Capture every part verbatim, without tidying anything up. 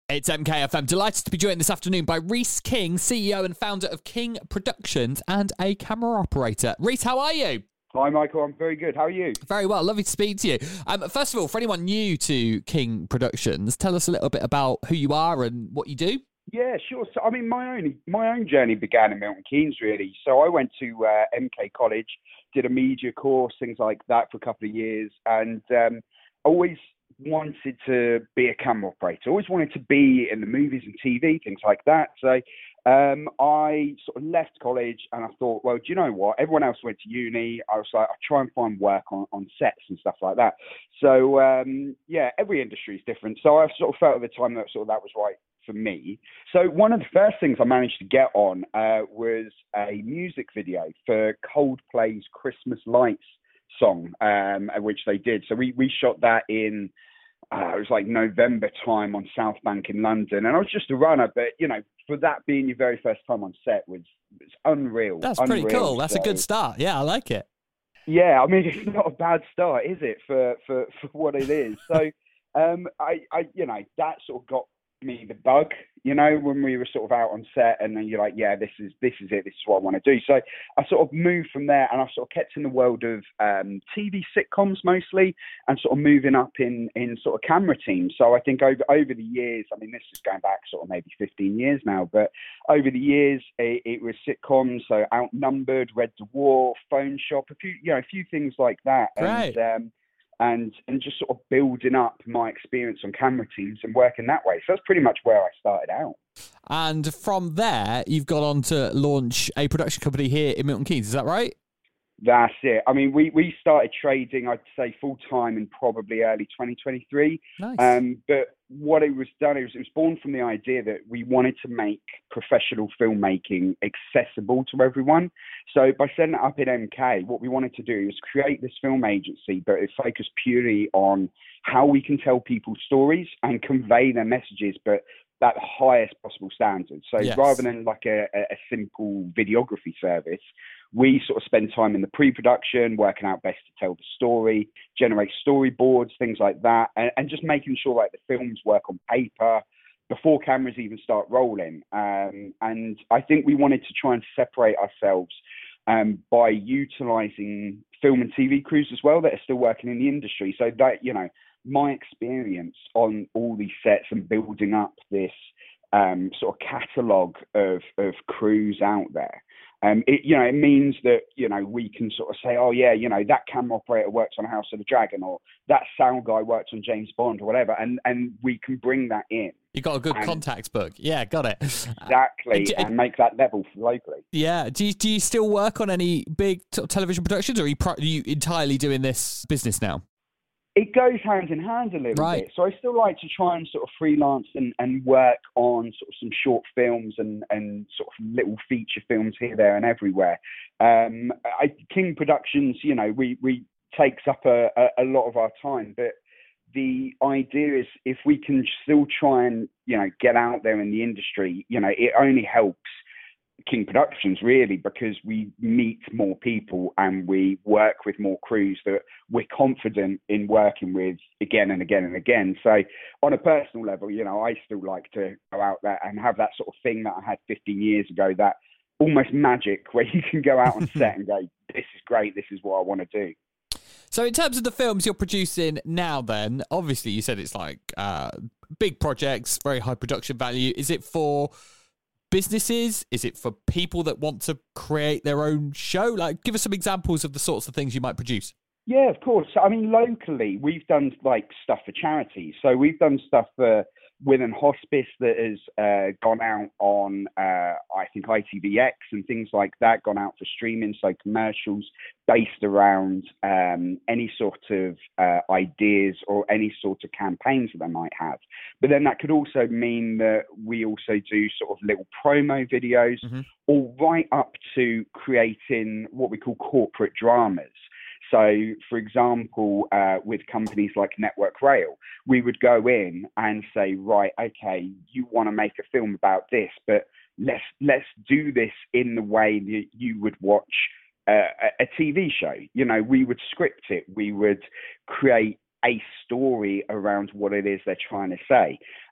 It's M K F M. Delighted to be joined this afternoon by Reese King, C E O and founder of King Productions and a camera operator. Reese, how are you? Hi, Michael. I'm very good. How are you? Very well. Lovely to speak to you. Um, first of all, for anyone new to King Productions, tell us a little bit about who you are and what you do. Yeah, sure. So, I mean, my own my own journey began in Milton Keynes, really. So I went to uh, M K College, did a media course, things like that for a couple of years, and um, always wanted to be a camera operator. Always wanted to be in the movies and T V, things like that. So um, I sort of left college and I thought, well, do you know what? Everyone else went to uni. I was like, I'll try and find work on, on sets and stuff like that. So um, yeah, every industry is different. So I sort of felt at the time that sort of that was right for me. So one of the first things I managed to get on uh, was a music video for Coldplay's Christmas Lights song, um, which they did. So we, we shot that in, uh, it was like November time on South Bank in London. And I was just a runner, but, you know, for that being your very first time on set was, was unreal. That's unreal. pretty cool. That's so, a good start. Yeah, I like it. Yeah, I mean, it's not a bad start, is it, for, for, for what it is? So, um, I, I, you know, that sort of got me the bug, you know, when we were sort of out on set, and then you're like, yeah, this is this is it, this is what I want to do. So I sort of moved from there, and I sort of kept in the world of um, T V sitcoms mostly, and sort of moving up in in sort of camera teams. So I think over over the years, I mean, this is going back sort of maybe fifteen years now, but over the years, it, it was sitcoms, so Outnumbered, Red Dwarf, Phone Shop, a few, you know, a few things like that. Right. And, um, and and just sort of building up my experience on camera teams and working that way. So that's pretty much where I started out. And from there, you've gone on to launch a production company here in Milton Keynes. Is that right? That's it. I mean, we, we started trading, I'd say, full-time in probably early twenty twenty-three. Nice. Um, but what it was done, it was, it was born from the idea that we wanted to make professional filmmaking accessible to everyone. So by setting it up in M K, what we wanted to do was create this film agency, but it focused purely on how we can tell people's stories and convey their messages, but at the highest possible standard. So Yes. rather than like a, a simple videography service, we sort of spend time in the pre-production, working out best to tell the story, generate storyboards, things like that, and, and just making sure like the films work on paper before cameras even start rolling. Um, and I think we wanted to try and separate ourselves um, by utilizing film and T V crews as well that are still working in the industry. So that, you know, my experience on all these sets and building up this um, sort of catalogue of, of crews out there, um, it, you know, it means that, you know, we can sort of say, oh, yeah, you know, that camera operator works on House of the Dragon, or that sound guy works on James Bond or whatever, and, and we can bring that in. You got a good and, contacts book. Yeah, got it. Exactly, Uh, and make that level locally. Yeah. Do you, do you still work on any big t- television productions, or are you, pro- are you entirely doing this business now? It goes hand in hand a little Right. bit. So I still like to try and sort of freelance and, and work on sort of some short films and, and sort of little feature films here, there and everywhere. Um, I, King Productions, you know, we, we takes up a, a, a lot of our time, but the idea is if we can still try and, you know, get out there in the industry, you know, it only helps King Productions really, because we meet more people and we work with more crews that we're confident in working with again and again and again. So on a personal level, you know, I still like to go out there and have that sort of thing that I had fifteen years ago, that almost magic where you can go out on set and go, this is great, this is what I want to do. So in terms of the films you're producing now then, obviously you said it's like uh, big projects, very high production value. Is it for businesses? Is it for people that want to create their own show? Like, give us some examples of the sorts of things you might produce. Yeah, of course. I mean, locally, we've done like stuff for charities. So we've done stuff for Women Hospice that has uh, gone out on, uh, I think, I T V X and things like that, gone out for streaming. So commercials based around um, any sort of uh, ideas or any sort of campaigns that they might have. But then that could also mean that we also do sort of little promo videos, mm-hmm. all right up to creating what we call corporate dramas. So, for example, uh, with companies like Network Rail, we would go in and say, right, okay, you want to make a film about this, but let's let's do this in the way that you would watch uh, a, a T V show. You know, we would script it, we would create a story around what it is they're trying to say.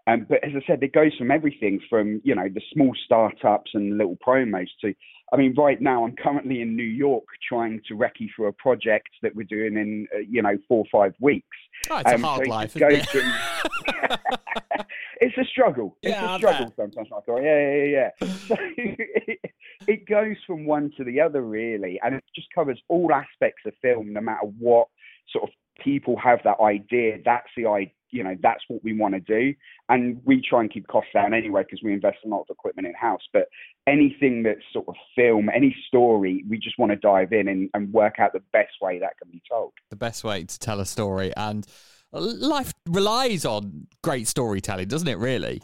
Um, but as I said, it goes from everything from, you know, the small startups and little promos to, I mean, right now I'm currently in New York trying to recce through a project that we're doing in, uh, you know, four or five weeks. Oh, it's um, a hard so life, it isn't it? From, it's a struggle. It's Yeah, a I struggle bet. sometimes, Michael. Yeah, yeah, yeah. So it, it goes from one to the other, really, and it just covers all aspects of film, no matter what sort of people have that idea. That's the idea. You know, that's what we want to do. And we try and keep costs down anyway because we invest in a lot of equipment in-house. But anything that's sort of film, any story, we just want to dive in and, and work out the best way that can be told. The best way to tell a story. And life relies on great storytelling, doesn't it, really?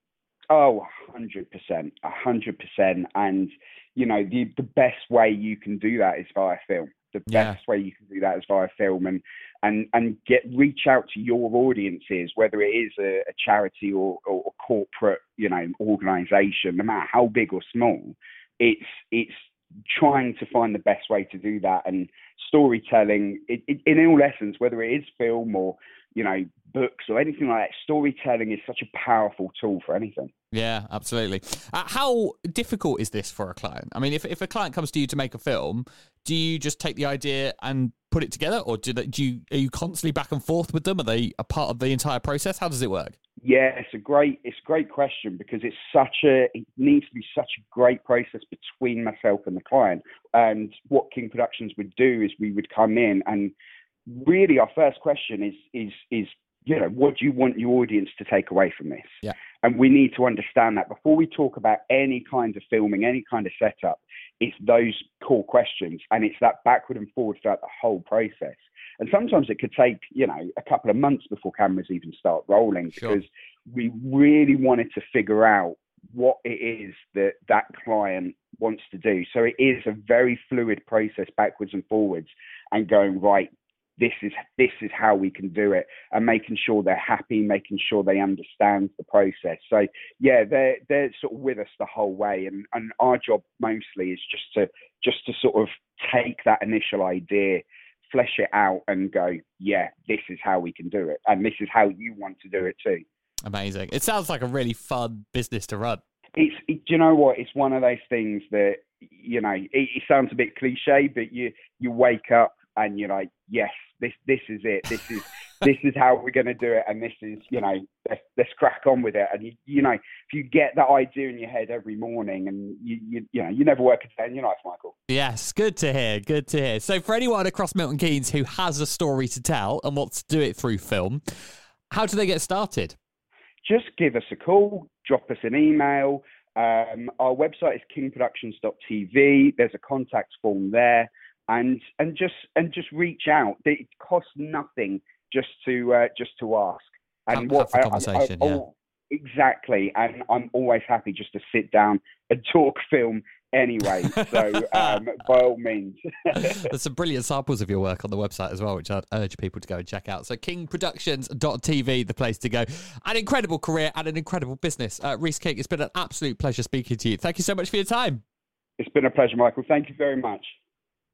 Oh, one hundred percent. one hundred percent. And, you know, the, the best way you can do that is via film. The best yeah. way you can do that is via film, and and and get reach out to your audiences, whether it is a, a charity or, or a corporate, you know, organisation, no matter how big or small. It's it's trying to find the best way to do that, and storytelling. It, it, in all essence, whether it is film or, you know, books or anything like that, storytelling is such a powerful tool for anything. Yeah, absolutely. Uh, how difficult is this for a client? I mean, if if a client comes to you to make a film, do you just take the idea and put it together, or do, they, do you are you constantly back and forth with them? Are they a part of the entire process? How does it work? Yeah, it's a great it's a great question, because it's such a it needs to be such a great process between myself and the client. And what King Productions would do is we would come in, and really our first question is is is you know, what do you want your audience to take away from this? Yeah. And we need to understand that before we talk about any kind of filming, any kind of setup. It's those core questions, and it's that backward and forward throughout the whole process. And sometimes it could take, you know, a couple of months before cameras even start rolling, sure. because we really wanted to figure out what it is that that client wants to do. So it is a very fluid process, backwards and forwards, and going, right, this is this is how we can do it, and making sure they're happy, making sure they understand the process. So yeah, they're they're sort of with us the whole way, and, and our job mostly is just to just to sort of take that initial idea, flesh it out, and go, yeah, this is how we can do it, and this is how you want to do it too. Amazing. It sounds like a really fun business to run. It's it, you know what? It's one of those things that, you know, it, it sounds a bit cliche, but you you wake up and you're like, yes, this this is it. This is this is how we're going to do it, and this is, you know, let's, let's crack on with it. And you you know, if you get that idea in your head every morning, and you you you know, you never work a day in your life, Michael. Yes, good to hear. Good to hear. So for anyone across Milton Keynes who has a story to tell and wants to do it through film, how do they get started? Just give us a call, drop us an email. Um, our website is king productions dot t v. There's a contact form there. And and just and just reach out. It costs nothing just to uh, just to ask. And have, what have the I, conversation, I, I, yeah. Exactly. And I'm always happy just to sit down and talk film anyway. So um, by all means. There's some brilliant samples of your work on the website as well, which I'd urge people to go and check out. So king productions dot t v, the place to go. An incredible career and an incredible business. Uh, Rhys King, it's been an absolute pleasure speaking to you. Thank you so much for your time. It's been a pleasure, Michael. Thank you very much.